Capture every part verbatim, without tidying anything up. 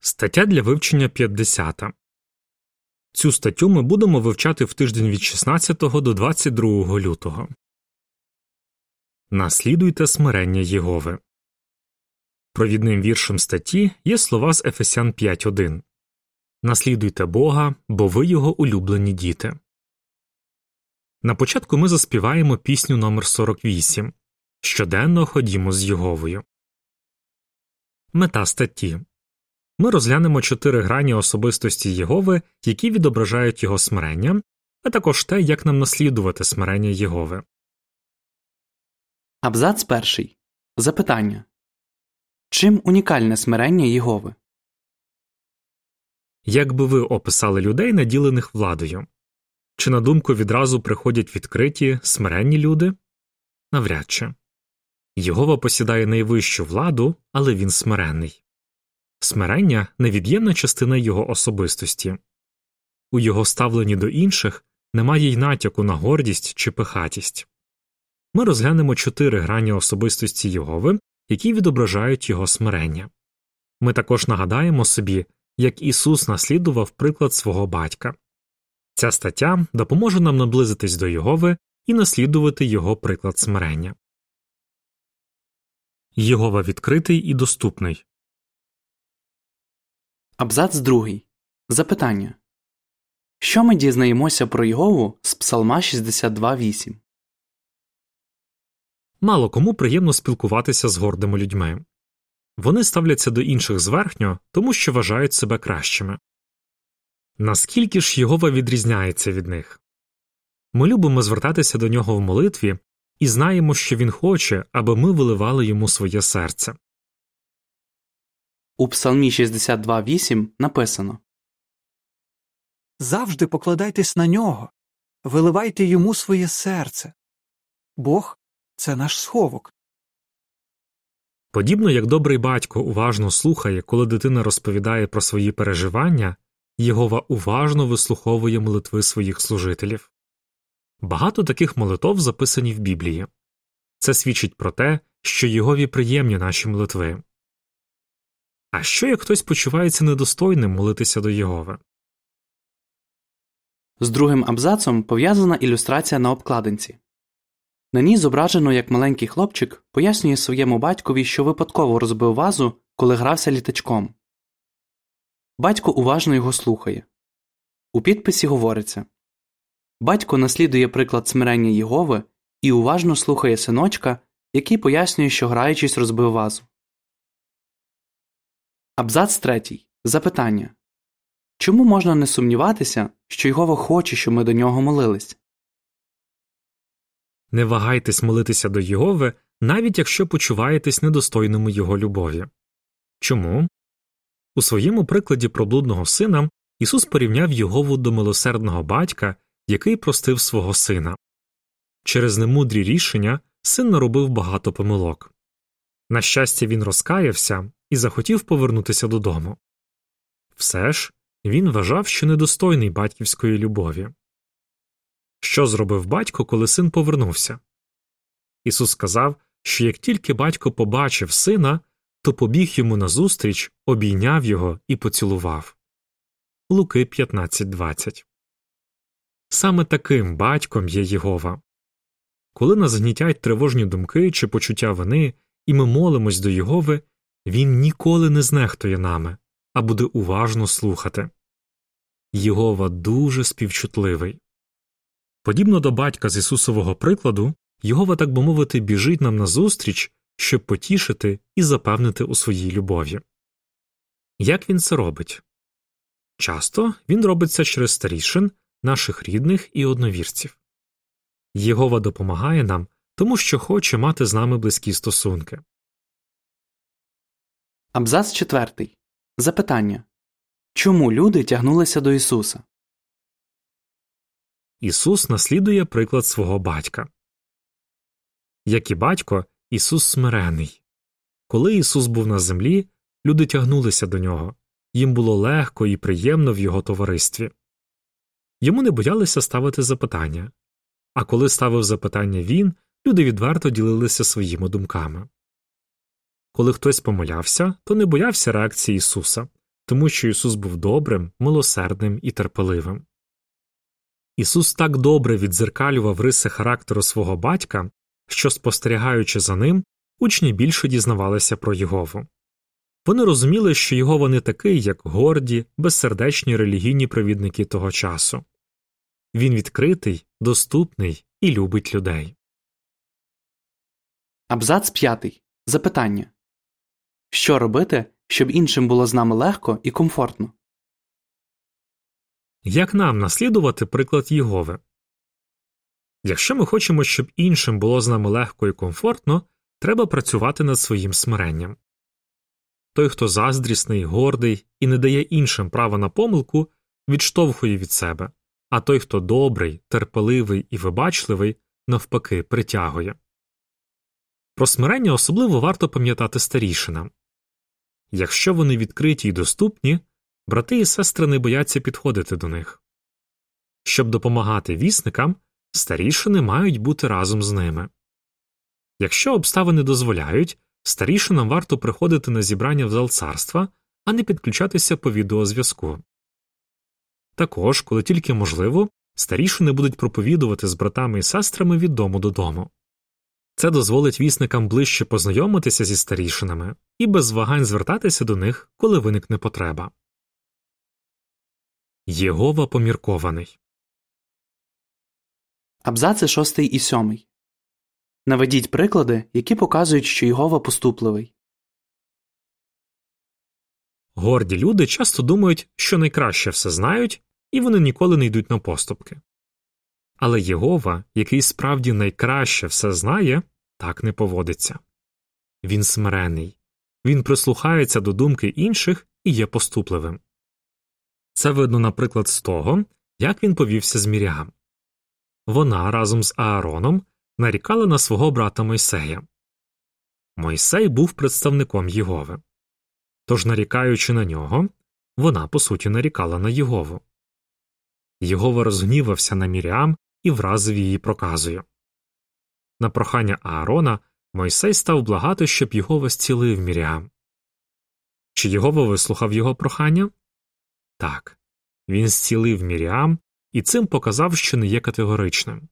Стаття для вивчення п'ятдесята. Цю статтю ми будемо вивчати в тиждень від шістнадцятого до двадцять другого лютого. Наслідуйте смирення Єгови. Провідним віршем статті є слова з Ефесян п'ять один. Наслідуйте Бога, бо ви його улюблені діти. На початку ми заспіваємо пісню номер сорок вісім. Щоденно ходімо з Єговою. Мета статті. Ми розглянемо чотири грані особистості Єгови, які відображають його смирення, а також те, як нам наслідувати смирення Єгови. Абзац перший. Запитання. Чим унікальне смирення Єгови? Як би ви описали людей, наділених владою? Чи на думку відразу приходять відкриті, смиренні люди? Навряд чи. Єгова посідає найвищу владу, але він смиренний. Смирення – невід'ємна частина його особистості. У його ставленні до інших немає й натяку на гордість чи пихатість. Ми розглянемо чотири грані особистості Єгови, які відображають його смирення. Ми також нагадаємо собі, як Ісус наслідував приклад свого батька. Ця стаття допоможе нам наблизитись до Єгови і наслідувати його приклад смирення. Єгова відкритий і доступний. Абзац другий. Запитання. Що ми дізнаємося про Єгову з Псалма шістдесят два вісім? Мало кому приємно спілкуватися з гордими людьми. Вони ставляться до інших зверхньо, тому що вважають себе кращими. Наскільки ж Єгова відрізняється від них? Ми любимо звертатися до нього в молитві і знаємо, що він хоче, аби ми виливали йому своє серце. У Псалмі шістдесят два вісім написано: «Завжди покладайтесь на нього, виливайте йому своє серце. Бог – це наш сховок». Подібно як добрий батько уважно слухає, коли дитина розповідає про свої переживання, Єгова уважно вислуховує молитви своїх служителів. Багато таких молитов записані в Біблії. Це свідчить про те, що Єгові приємні наші молитви. А що, як хтось почувається недостойним молитися до Єгови? З другим абзацом пов'язана ілюстрація на обкладинці. На ній зображено, як маленький хлопчик пояснює своєму батькові, що випадково розбив вазу, коли грався літачком. Батько уважно його слухає. У підписі говориться: батько наслідує приклад смирення Єгови і уважно слухає синочка, який пояснює, що граючись розбив вазу. Абзац третій. Запитання. Чому можна не сумніватися, що Єгова хоче, щоб ми до нього молились? Не вагайтесь молитися до Єгови, навіть якщо почуваєтесь недостойними його любові. Чому? У своєму прикладі про блудного сина Ісус порівняв Єгову до милосердного батька, який простив свого сина. Через немудрі рішення син наробив багато помилок. На щастя, він розкаявся і захотів повернутися додому. Все ж, він вважав, що недостойний батьківської любові. Що зробив батько, коли син повернувся? Ісус сказав, що як тільки батько побачив сина, то побіг йому назустріч, обійняв його і поцілував. Луки п'ятнадцять двадцять. Саме таким батьком є Єгова. Коли нас гнітять тривожні думки чи почуття вини, і ми молимось до Єгови, він ніколи не знехтує нами, а буде уважно слухати. Єгова дуже співчутливий. Подібно до батька з Ісусового прикладу, Єгова, так би мовити, біжить нам назустріч, щоб потішити і запевнити у своїй любові. Як він це робить? Часто він робить це через старішин, наших рідних і одновірців. Єгова допомагає нам, тому що хоче мати з нами близькі стосунки. Абзац четвертий. Запитання. Чому люди тягнулися до Ісуса? Ісус наслідує приклад свого батька. Як і батько, Ісус смирений. Коли Ісус був на землі, люди тягнулися до Нього. Їм було легко і приємно в Його товаристві. Йому не боялися ставити запитання. А коли ставив запитання Він, люди відверто ділилися своїми думками. Коли хтось помилявся, то не боявся реакції Ісуса, тому що Ісус був добрим, милосердним і терпеливим. Ісус так добре віддзеркалював риси характеру свого батька, що, спостерігаючи за ним, учні більше дізнавалися про Єгову. Вони розуміли, що Єгова не такий, як горді, безсердечні релігійні провідники того часу. Він відкритий, доступний і любить людей. Абзац п'ятий. Запитання. Що робити, щоб іншим було з нами легко і комфортно? Як нам наслідувати приклад Єгови? Якщо ми хочемо, щоб іншим було з нами легко і комфортно, треба працювати над своїм смиренням. Той, хто заздрісний, гордий і не дає іншим права на помилку, відштовхує від себе, а той, хто добрий, терпеливий і вибачливий, навпаки, притягує. Про смирення особливо варто пам'ятати старішинам. Якщо вони відкриті й доступні, брати і сестри не бояться підходити до них. Щоб допомагати вісникам, старішини мають бути разом з ними. Якщо обставини дозволяють, старішинам варто приходити на зібрання в зал царства, а не підключатися по відеозв'язку. Також, коли тільки можливо, старішини будуть проповідувати з братами і сестрами від дому додому. Це дозволить вісникам ближче познайомитися зі старішинами і без вагань звертатися до них, коли виникне потреба. Єгова поміркований. Абзаци шостий і сьомий. Наведіть приклади, які показують, що Єгова поступливий. Горді люди часто думають, що найкраще все знають, і вони ніколи не йдуть на поступки. Але Єгова, який справді найкраще все знає, так не поводиться. Він смирений. Він прислухається до думки інших і є поступливим. Це видно, наприклад, з того, як він повівся з Міріам. Вона разом з Аароном нарікала на свого брата Мойсея. Мойсей був представником Єгови. Тож, нарікаючи на нього, вона, по суті, нарікала на Єгову. Єгова розгнівався на Міріам і вразив її проказою. На прохання Аарона Мойсей став благати, щоб Єгова зцілив Міріам. Чи Єгова вислухав його прохання? Так. Він зцілив Міріам і цим показав, що не є категоричним.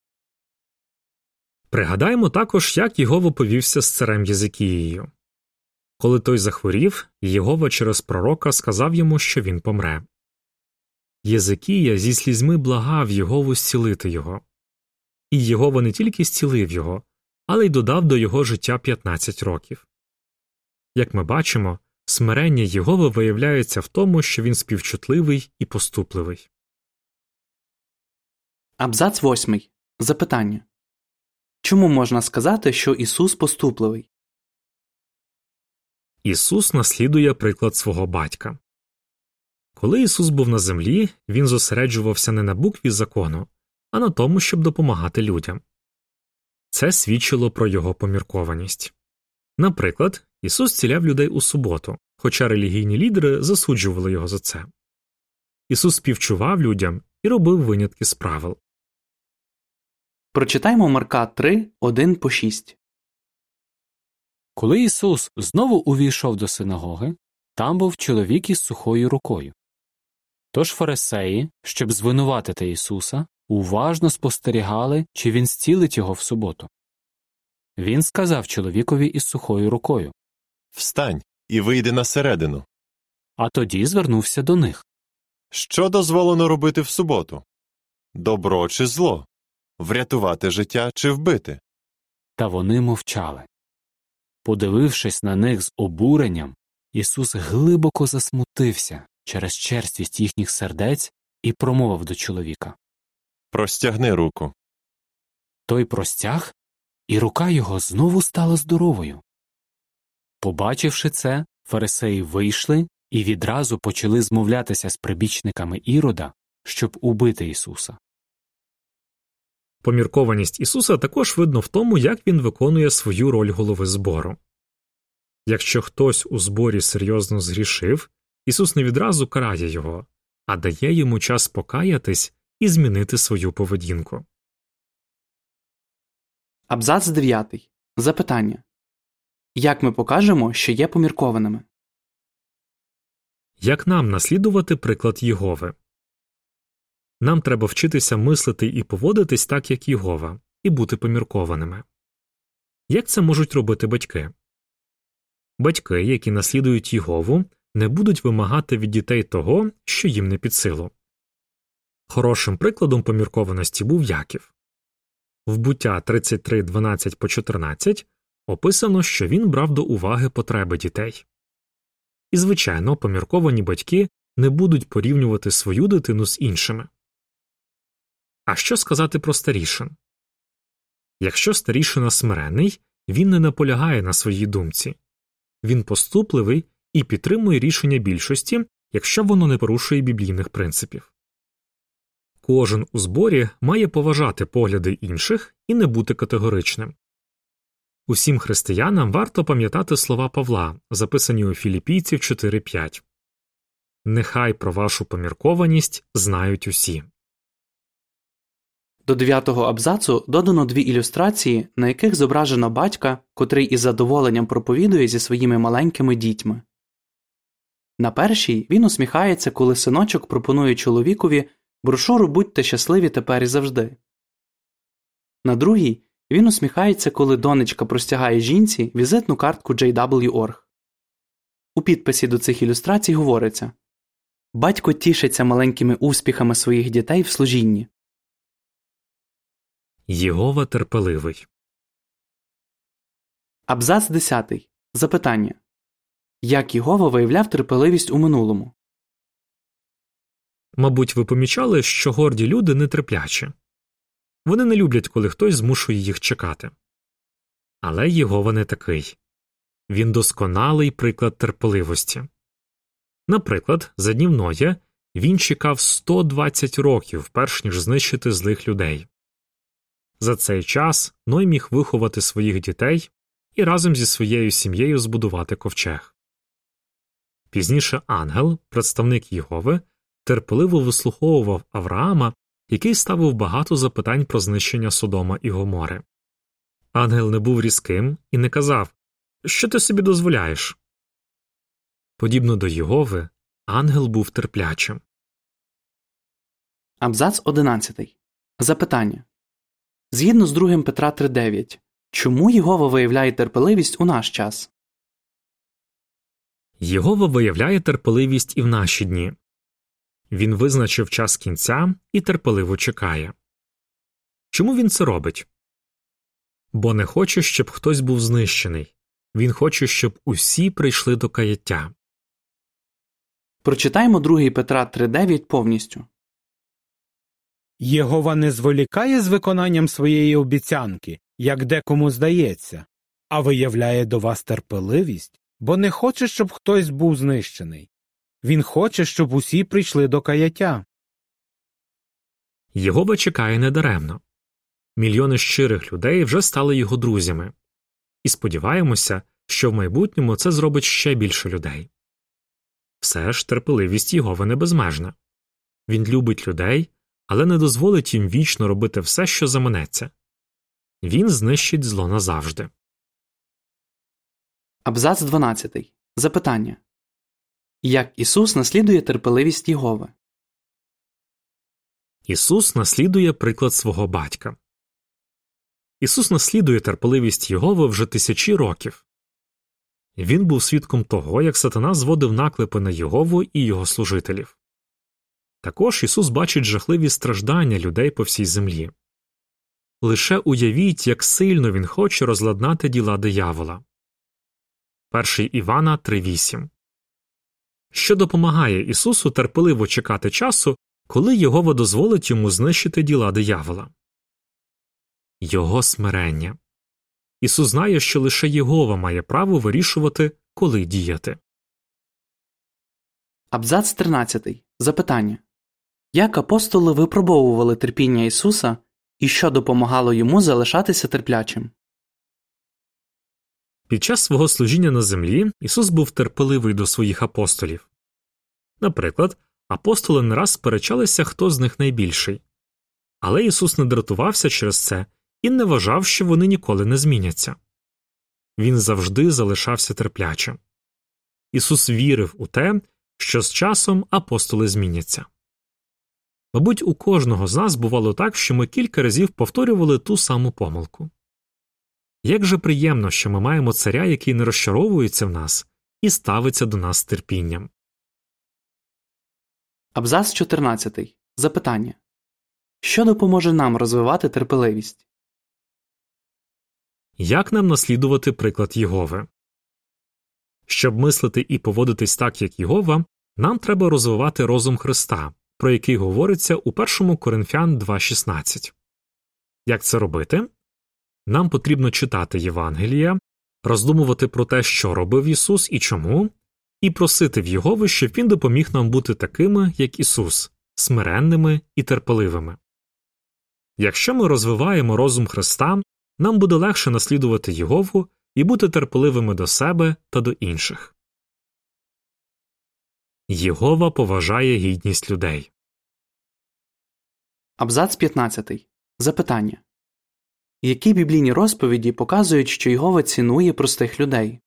Пригадаємо також, як Єгова повівся з царем Єзикією. Коли той захворів, Єгова через пророка сказав йому, що він помре. Єзикія зі слізьми благав Єгову зцілити його. І Єгова не тільки зцілив його, але й додав до його життя п'ятнадцять років. Як ми бачимо, смирення Єгови виявляється в тому, що він співчутливий і поступливий. Абзац восьмий. Запитання. Чому можна сказати, що Ісус поступливий? Ісус наслідує приклад свого батька. Коли Ісус був на землі, він зосереджувався не на букві закону, а на тому, щоб допомагати людям. Це свідчило про його поміркованість. Наприклад, Ісус зціляв людей у суботу, хоча релігійні лідери засуджували його за це. Ісус співчував людям і робив винятки з правил. Прочитаймо Марка три, один по шість. Коли Ісус знову увійшов до синагоги, там був чоловік із сухою рукою. Тож фарисеї, щоб звинуватити Ісуса, уважно спостерігали, чи він зцілить його в суботу. Він сказав чоловікові із сухою рукою: «Встань і вийди на середину». А тоді звернувся до них: «Що дозволено робити в суботу? Добро чи зло? Врятувати життя чи вбити?» Та вони мовчали. Подивившись на них з обуренням, Ісус глибоко засмутився через черствість їхніх сердець і промовив до чоловіка: «Простягни руку». Той простяг, і рука його знову стала здоровою. Побачивши це, фарисеї вийшли і відразу почали змовлятися з прибічниками Ірода, щоб убити Ісуса. Поміркованість Ісуса також видно в тому, як він виконує свою роль голови збору. Якщо хтось у зборі серйозно згрішив, Ісус не відразу карає його, а дає йому час покаятись і змінити свою поведінку. Абзац дев'ятий. Запитання. Як ми покажемо, що є поміркованими? Як нам наслідувати приклад Єгови? Нам треба вчитися мислити і поводитись так, як Єгова, і бути поміркованими. Як це можуть робити батьки? Батьки, які наслідують Єгову, не будуть вимагати від дітей того, що їм не під силу. Хорошим прикладом поміркованості був Яків. В Буття тридцять три дванадцять по чотирнадцять описано, що він брав до уваги потреби дітей. І, звичайно, помірковані батьки не будуть порівнювати свою дитину з іншими. А що сказати про старішин? Якщо старішина смиренний, він не наполягає на своїй думці. Він поступливий і підтримує рішення більшості, якщо воно не порушує біблійних принципів. Кожен у зборі має поважати погляди інших і не бути категоричним. Усім християнам варто пам'ятати слова Павла, записані у Філіпійців чотири п'ять. «Нехай про вашу поміркованість знають усі». До дев'ятого абзацу додано дві ілюстрації, на яких зображено батька, котрий із задоволенням проповідує зі своїми маленькими дітьми. На першій він усміхається, коли синочок пропонує чоловікові брошуру «Будьте щасливі тепер і завжди». На другій він усміхається, коли донечка простягає жінці візитну картку джей дабл ю точка орг. У підписі до цих ілюстрацій говориться: «Батько тішиться маленькими успіхами своїх дітей в служінні». Єгова терпеливий. Абзац десятий. Запитання. Як Єгова виявляв терпеливість у минулому? Мабуть, ви помічали, що горді люди нетерплячі. Вони не люблять, коли хтось змушує їх чекати. Але Єгова не такий. Він досконалий приклад терпеливості. Наприклад, за днів Ноя він чекав сто двадцять років, перш ніж знищити злих людей. За цей час Ной міг виховати своїх дітей і разом зі своєю сім'єю збудувати ковчег. Пізніше ангел, представник Єгови, терпеливо вислуховував Авраама, який ставив багато запитань про знищення Содома і Гомори. Ангел не був різким і не казав: «Що ти собі дозволяєш?». Подібно до Єгови, ангел був терплячим. Абзац одинадцятий. Запитання. Згідно з другим Петра три дев'ять, чому Єгова виявляє терпеливість у наш час? Єгова виявляє терпеливість і в наші дні. Він визначив час кінця і терпеливо чекає. Чому він це робить? Бо не хоче, щоб хтось був знищений. Він хоче, щоб усі прийшли до каяття. Прочитаємо другий Петра три дев'ять повністю. Єгова не зволікає з виконанням своєї обіцянки, як декому здається, а виявляє до вас терпеливість, бо не хоче, щоб хтось був знищений. Він хоче, щоб усі прийшли до каяття. Єгова чекає недаремно. Мільйони щирих людей вже стали його друзями. І сподіваємося, що в майбутньому це зробить ще більше людей. Все ж терпеливість Єгови не безмежна. Він любить людей, але не дозволить їм вічно робити все, що заманеться. Він знищить зло назавжди. Абзац дванадцятий. Запитання. Як Ісус наслідує терпеливість Єгови? Ісус наслідує приклад свого батька. Ісус наслідує терпеливість Єгови вже тисячі років. Він був свідком того, як сатана зводив наклепи на Єгову і його служителів. Також Ісус бачить жахливі страждання людей по всій землі. Лише уявіть, як сильно він хоче розладнати діла диявола. перший Івана три вісім. Що допомагає Ісусу терпеливо чекати часу, коли Єгова дозволить йому знищити діла диявола? Його смирення. Ісус знає, що лише Єгова має право вирішувати, коли діяти. Абзац тринадцятий. Запитання. Як апостоли випробовували терпіння Ісуса і що допомагало йому залишатися терплячим? Під час свого служіння на землі Ісус був терпеливий до своїх апостолів. Наприклад, апостоли не раз сперечалися, хто з них найбільший. Але Ісус не дратувався через це і не вважав, що вони ніколи не зміняться. Він завжди залишався терплячим. Ісус вірив у те, що з часом апостоли зміняться. Мабуть, у кожного з нас бувало так, що ми кілька разів повторювали ту саму помилку. Як же приємно, що ми маємо царя, який не розчаровується в нас і ставиться до нас з терпінням. Абзац чотирнадцятий. Запитання. Що допоможе нам розвивати терпеливість? Як нам наслідувати приклад Єгови? Щоб мислити і поводитись так, як Єгова, нам треба розвивати розум Христа, про який говориться у першому Коринфян два шістнадцять. Як це робити? Нам потрібно читати Євангелія, роздумувати про те, що робив Ісус і чому, і просити в Єгови, щоб Він допоміг нам бути такими, як Ісус, смиренними і терпеливими. Якщо ми розвиваємо розум Христа, нам буде легше наслідувати Єгову і бути терпеливими до себе та до інших. Єгова поважає гідність людей. Абзац п'ятнадцятий. Запитання. Які біблійні розповіді показують, що Єгова цінує простих людей?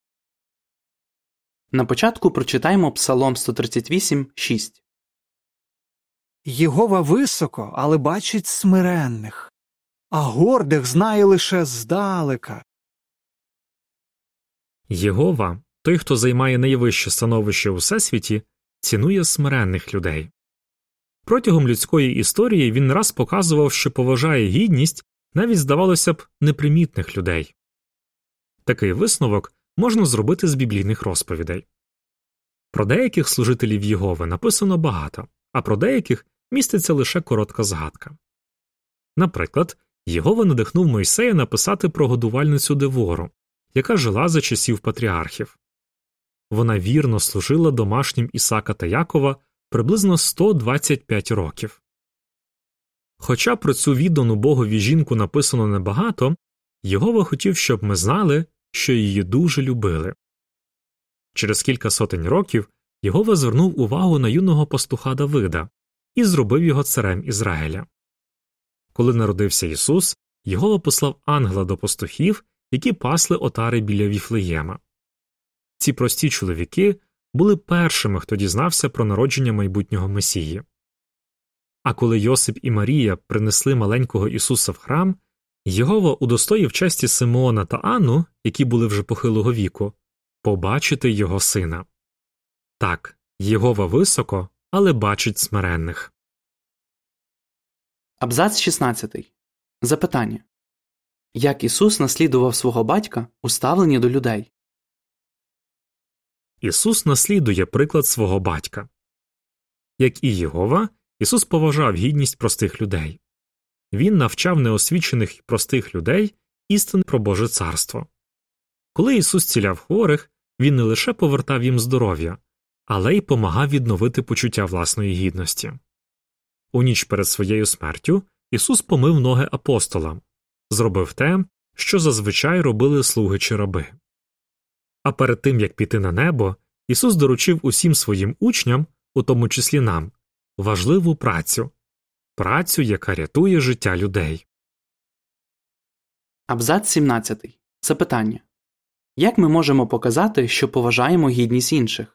На початку прочитаємо Псалом сто тридцять вісім шість. Єгова високо, але бачить смиренних, а гордих знає лише здалека. Єгова, той, хто займає найвище становище у всесвіті, цінує смиренних людей. Протягом людської історії він не раз показував, що поважає гідність навіть, здавалося б, непримітних людей. Такий висновок можна зробити з біблійних розповідей. Про деяких служителів Єгови написано багато, а про деяких міститься лише коротка згадка. Наприклад, Єгова надихнув Мойсея написати про годувальницю Девору, яка жила за часів патріархів. Вона вірно служила домашнім Ісака та Якова приблизно сто двадцять п'ять років. Хоча про цю віддану Богові жінку написано небагато, Єгова хотів, щоб ми знали, що її дуже любили. Через кілька сотень років Єгова звернув увагу на юного пастуха Давида і зробив його царем Ізраїля. Коли народився Ісус, Єгова послав ангела до пастухів, які пасли отари біля Віфлеєма. Ці прості чоловіки були першими, хто дізнався про народження майбутнього Месії. А коли Йосип і Марія принесли маленького Ісуса в храм, Єгова удостоїв честі Симеона та Анну, які були вже похилого віку, побачити його сина. Так, Єгова високо, але бачить смиренних. Абзац шістнадцятий. Запитання. Як Ісус наслідував свого батька у ставленні до людей? Ісус наслідує приклад свого батька. Як і Єгова, Ісус поважав гідність простих людей. Він навчав неосвічених і простих людей істин про Боже царство. Коли Ісус зціляв хворих, Він не лише повертав їм здоров'я, але й помагав відновити почуття власної гідності. У ніч перед своєю смертю Ісус помив ноги апостолам, зробив те, що зазвичай робили слуги чи раби. А перед тим, як піти на небо, Ісус доручив усім своїм учням, у тому числі нам, важливу працю – працю, яка рятує життя людей. Абзац сімнадцятий. Запитання. Як ми можемо показати, що поважаємо гідність інших?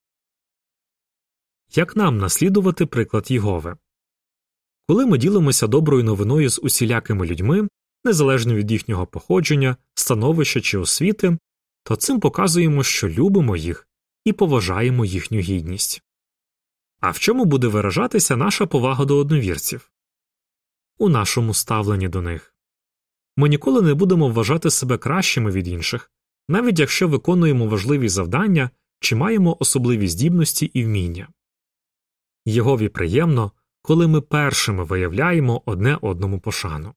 Як нам наслідувати приклад Єгови? Коли ми ділимося доброю новиною з усілякими людьми, незалежно від їхнього походження, становища чи освіти, то цим показуємо, що любимо їх і поважаємо їхню гідність. А в чому буде виражатися наша повага до одновірців? У нашому ставленні до них. Ми ніколи не будемо вважати себе кращими від інших, навіть якщо виконуємо важливі завдання чи маємо особливі здібності і вміння. Єгові приємно, коли ми першими виявляємо одне одному пошану.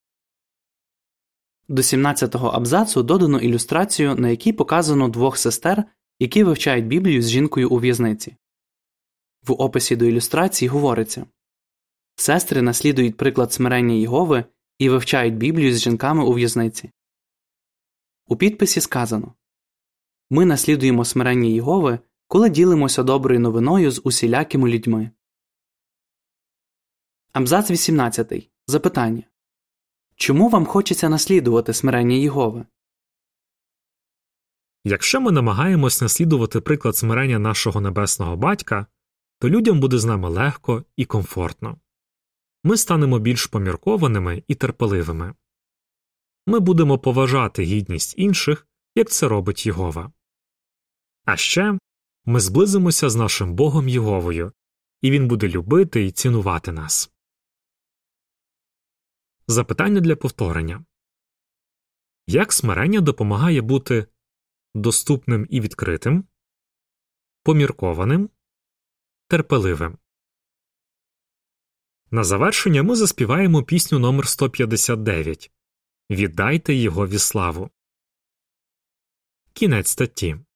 До сімнадцятого абзацу додано ілюстрацію, на якій показано двох сестер, які вивчають Біблію з жінкою у в'язниці. В описі до ілюстрації говориться: сестри наслідують приклад смирення Єгови і вивчають Біблію з жінками у в'язниці. У підписі сказано: ми наслідуємо смирення Єгови, коли ділимося доброю новиною з усілякими людьми. Абзац вісімнадцятий. Запитання. Чому вам хочеться наслідувати смирення Єгови? Якщо ми намагаємось наслідувати приклад смирення нашого Небесного Батька, то людям буде з нами легко і комфортно. Ми станемо більш поміркованими і терпеливими. Ми будемо поважати гідність інших, як це робить Єгова. А ще ми зблизимося з нашим Богом Єговою, і Він буде любити і цінувати нас. Запитання для повторення. Як смирення допомагає бути доступним і відкритим, поміркованим, терпеливим? На завершення ми заспіваємо пісню номер сто п'ятдесят дев'ять «Віддайте Єгові славу». Кінець статті.